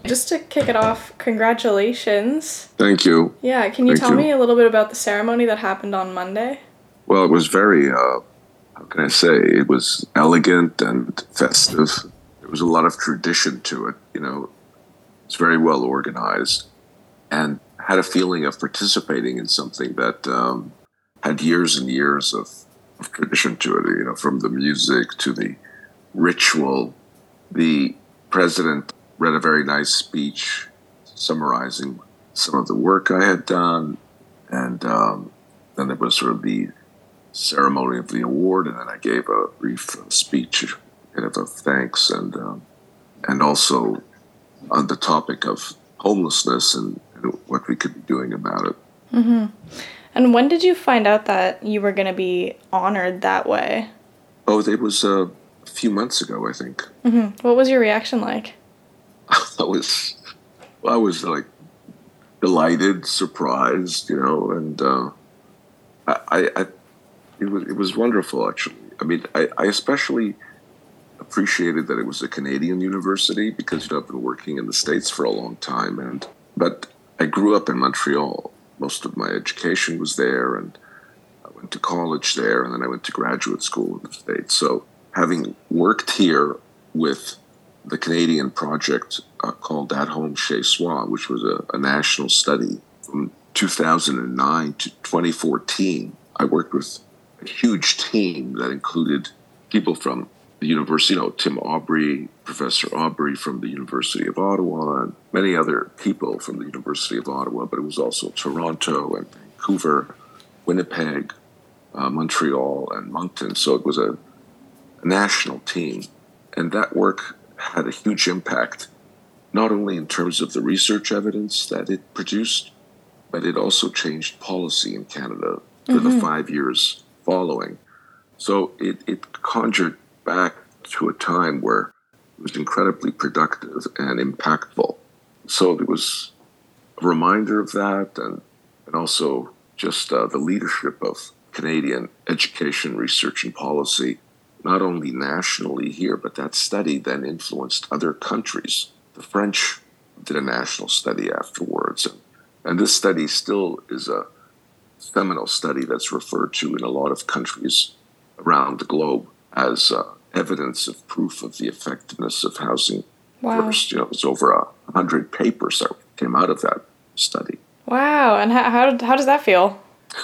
Just to kick it off, congratulations. Thank you. Yeah, can you tell me a little bit about the ceremony that happened on Monday? Well, it was very, how can I say, it was elegant and festive. There was a lot of tradition to it, it's very well organized and had a feeling of participating in something that had years and years of tradition to it, from the music to the ritual. The president read a very nice speech summarizing some of the work I had done, and then there was sort of the ceremony of the award, and then I gave a brief speech, kind of thanks, and also on the topic of homelessness and what we could be doing about it. Mm-hmm. And when did you find out that you were going to be honored that way? Oh, it was a few months ago, I think. Mm-hmm. What was your reaction like? I was like delighted, surprised, and it was wonderful, actually. I mean, I especially appreciated that it was a Canadian university because I've been working in the States for a long time, but I grew up in Montreal. Most of my education was there, and I went to college there, and then I went to graduate school in the States. So having worked here with the Canadian project called At Home Chez Soi, which was a national study from 2009 to 2014, I worked with a huge team that included people from the university, Tim Aubry, Professor Aubry from the University of Ottawa, and many other people from the University of Ottawa, but it was also Toronto and Vancouver, Winnipeg, Montreal, and Moncton. So it was a national team. And that work had a huge impact, not only in terms of the research evidence that it produced, but it also changed policy in Canada for the 5 years following. So it conjured back to a time where it was incredibly productive and impactful. So it was a reminder of that, and also just the leadership of Canadian education, research, and policy, not only nationally here, but that study then influenced other countries. The French did a national study afterwards, and this study still is a seminal study that's referred to in a lot of countries around the globe as evidence of proof of the effectiveness of housing. Wow. First, it was over 100 papers that came out of that study. Wow, and how does that feel?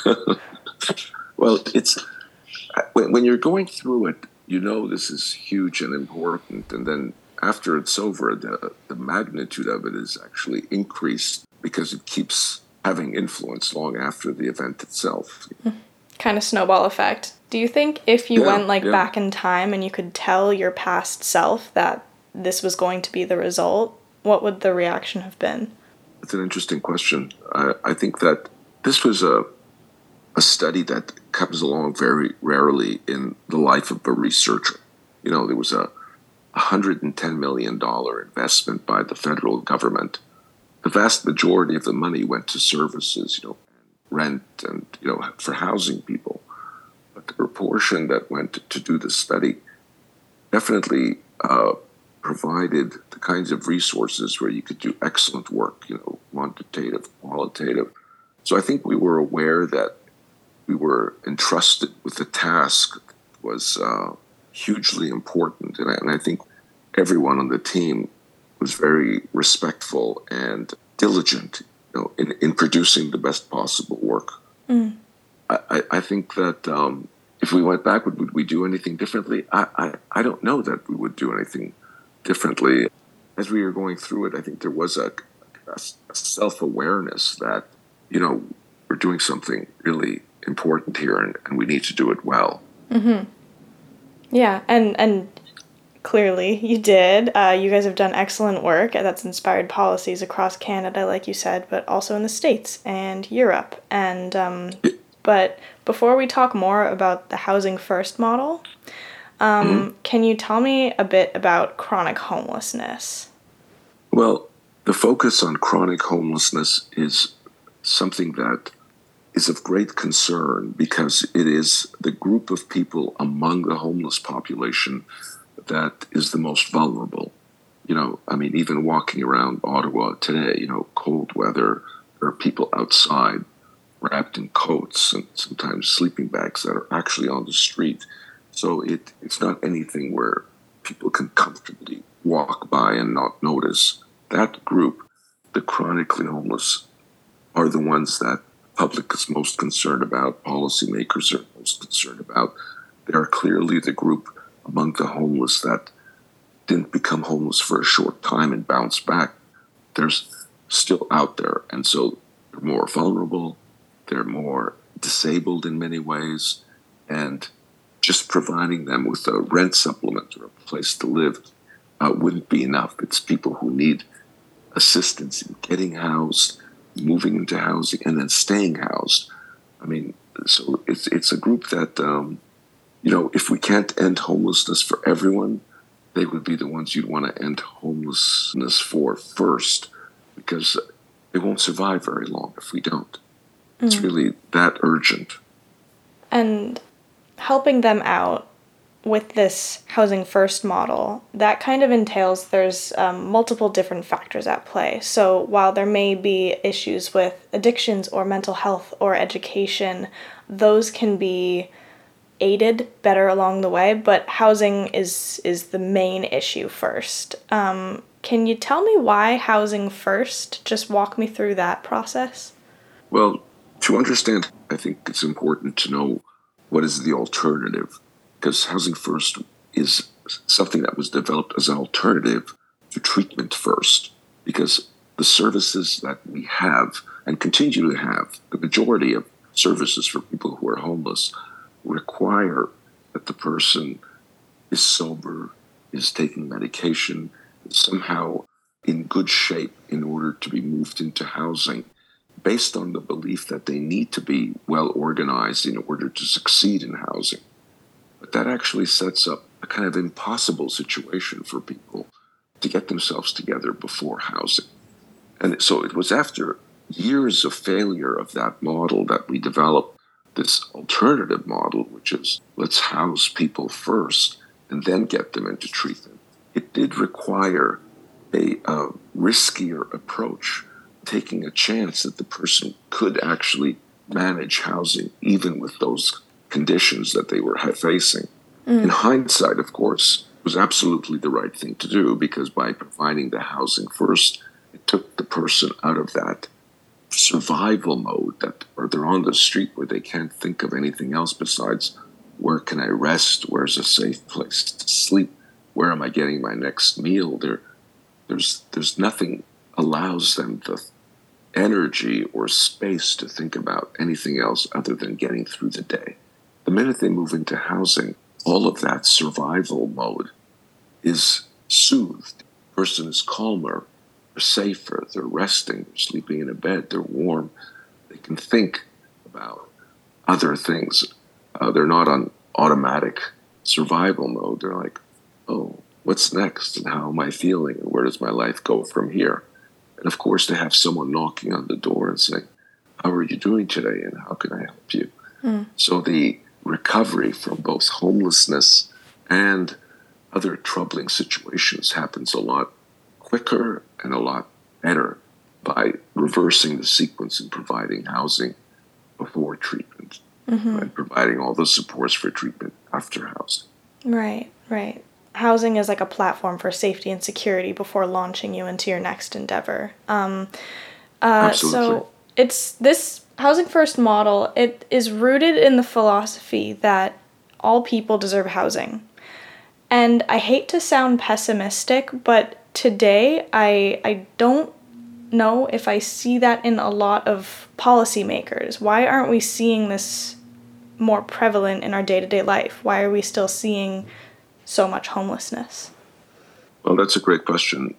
Well, it's when you're going through it, this is huge and important, and then after it's over, the magnitude of it is actually increased because it keeps having influence long after the event itself. Kind of snowball effect. Do you think if you went back in time and you could tell your past self that this was going to be the result, what would the reaction have been? It's an interesting question. I think that this was a study that comes along very rarely in the life of a researcher. There was a $110 million investment by the federal government. The vast majority of the money went to services, rent and, for housing people. But the proportion that went to do the study definitely provided the kinds of resources where you could do excellent work, quantitative, qualitative. So I think we were aware that we were entrusted with a task that was hugely important. And I think everyone on the team was very respectful and diligent, in producing the best possible work. Mm. I think that if we went back, would we do anything differently? I don't know that we would do anything differently. As we were going through it, I think there was a self-awareness that, we're doing something really important here and we need to do it well. Mm-hmm. Yeah, and clearly you did. You guys have done excellent work that's inspired policies across Canada, like you said, but also in the States and Europe. And but before we talk more about the Housing First model, can you tell me a bit about chronic homelessness? Well, the focus on chronic homelessness is something that is of great concern because it is the group of people among the homeless population that is the most vulnerable. I mean, even walking around Ottawa today, cold weather, there are people outside wrapped in coats and sometimes sleeping bags that are actually on the street. So it's not anything where people can comfortably walk by and not notice. That group, the chronically homeless, are the ones that public is most concerned about, policymakers are most concerned about. They are clearly the group among the homeless that didn't become homeless for a short time and bounce back. They're still out there. And so they're more vulnerable, they're more disabled in many ways, and just providing them with a rent supplement or a place to live wouldn't be enough. It's people who need assistance in getting housed, moving into housing, and then staying housed. I mean, so it's a group that, if we can't end homelessness for everyone, they would be the ones you'd want to end homelessness for first, because they won't survive very long if we don't. It's really that urgent. And helping them out with this Housing First model, that kind of entails there's multiple different factors at play. So while there may be issues with addictions or mental health or education, those can be aided better along the way, but housing is the main issue first. Can you tell me why Housing First? Just walk me through that process. Well, to understand, I think it's important to know what is the alternative, because Housing First is something that was developed as an alternative to Treatment First, because the services that we have and continue to have, the majority of services for people who are homeless, require that the person is sober, is taking medication, is somehow in good shape in order to be moved into housing, based on the belief that they need to be well organized in order to succeed in housing. But that actually sets up a kind of impossible situation for people to get themselves together before housing. And so it was after years of failure of that model that we developed this alternative model, which is let's house people first and then get them into treatment. It did require a riskier approach, taking a chance that the person could actually manage housing even with those conditions that they were facing. In hindsight, of course, it was absolutely the right thing to do, because by providing the housing first, it took the person out of that survival mode or they're on the street where they can't think of anything else besides where can I rest, where's a safe place to sleep, where am I getting my next meal. There's nothing allows them the energy or space to think about anything else other than getting through the day. The minute they move into housing, all of that survival mode is soothed. The person is calmer, they're safer, they're resting, they're sleeping in a bed, they're warm. They can think about other things. They're not on automatic survival mode. They're like, oh, what's next? And how am I feeling? And where does my life go from here? And of course, to have someone knocking on the door and saying, how are you doing today? And how can I help you? So the recovery from both homelessness and other troubling situations happens a lot quicker and a lot better by reversing the sequence and providing housing before treatment and providing all the supports for treatment after housing. Right. Housing is like a platform for safety and security before launching you into your next endeavor. Absolutely. So it's this Housing First model, it is rooted in the philosophy that all people deserve housing. And I hate to sound pessimistic, but today I don't know if I see that in a lot of policymakers. Why aren't we seeing this more prevalent in our day-to-day life? Why are we still seeing so much homelessness? Well, that's a great question.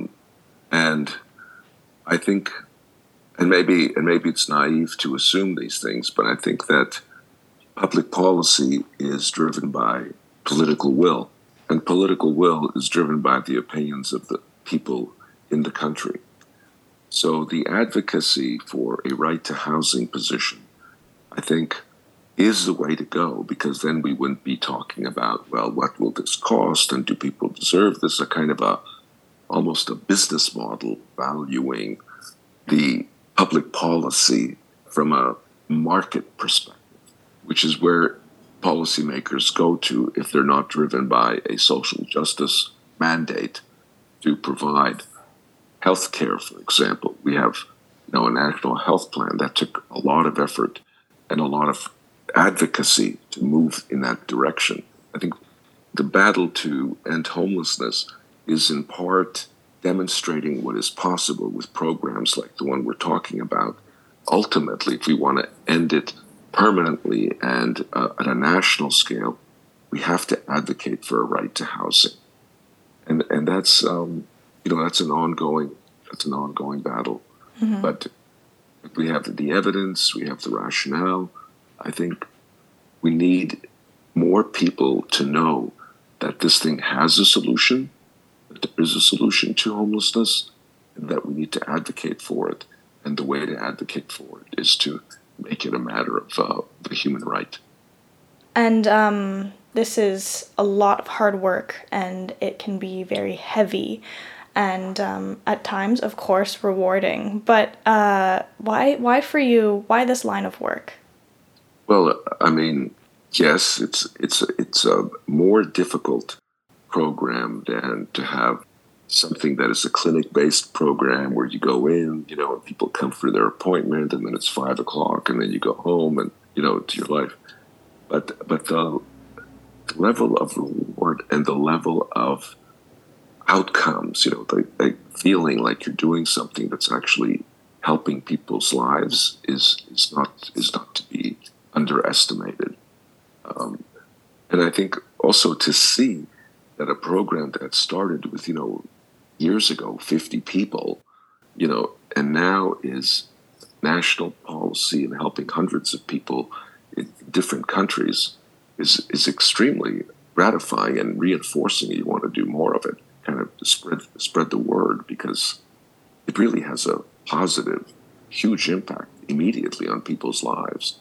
And I think, and maybe it's naive to assume these things, but I think that public policy is driven by political will, and political will is driven by the opinions of the people in the country. So the advocacy for a right to housing position, I think, is the way to go, because then we wouldn't be talking about, well, what will this cost and do people deserve this? A kind of a almost a business model valuing the public policy from a market perspective, which is where policymakers go to if they're not driven by a social justice mandate to provide health care, for example. We have a national health plan that took a lot of effort and a lot of advocacy to move in that direction. I think the battle to end homelessness is in part demonstrating what is possible with programs like the one we're talking about. Ultimately, if we want to end it permanently and at a national scale, we have to advocate for a right to housing, and that's that's an ongoing battle. Mm-hmm. But we have the evidence, we have the rationale. I think we need more people to know that this thing has a solution, that there is a solution to homelessness, and that we need to advocate for it. And the way to advocate for it is to make it a matter of the human right. And this is a lot of hard work, and it can be very heavy, and at times, of course, rewarding. But why for you? Why this line of work? Well, I mean, yes, it's a more difficult program than to have something that is a clinic-based program where you go in, and people come for their appointment, and then it's 5:00, and then you go home, and to your life. But the level of reward and the level of outcomes, the feeling like you're doing something that's actually helping people's lives is not to be underestimated. And I think also to see that a program that started with years ago 50 people, and now is national policy and helping hundreds of people in different countries is extremely gratifying and reinforcing. You want to do more of it, kind of spread the word, because it really has a positive, huge impact immediately on people's lives.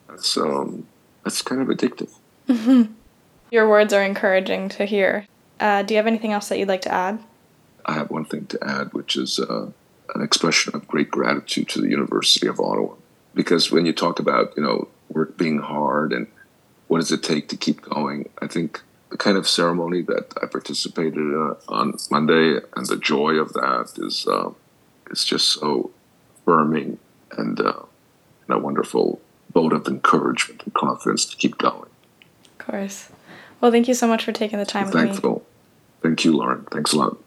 That's kind of addictive. Mm-hmm. Your words are encouraging to hear. Do you have anything else that you'd like to add? I have one thing to add, which is an expression of great gratitude to the University of Ottawa. Because when you talk about, work being hard and what does it take to keep going, I think the kind of ceremony that I participated in on Monday and the joy of that is just so affirming and a wonderful vote of encouragement and confidence to keep going. Of course. Well, thank you so much for taking the time with me. Thankful. Thank you, Lauren. Thanks a lot.